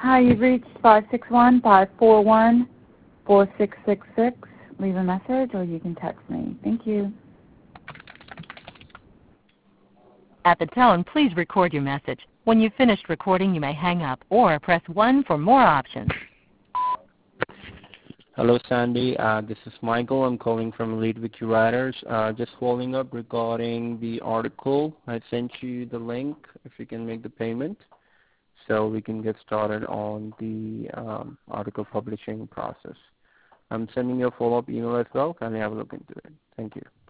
Hi, you've reached 561-541-4666. Leave a message or you can text me. Thank you. At the tone, please record your message. When you've finished recording, you may hang up or press 1 for more options. Hello, Sandy. This is Michael. I'm calling from Lead with You Writers. Just following up regarding the article. I sent you the link if you can make the payment so we can get started on the article publishing process. I'm sending you a follow-up email as well. Kindly have a look into it. Thank you.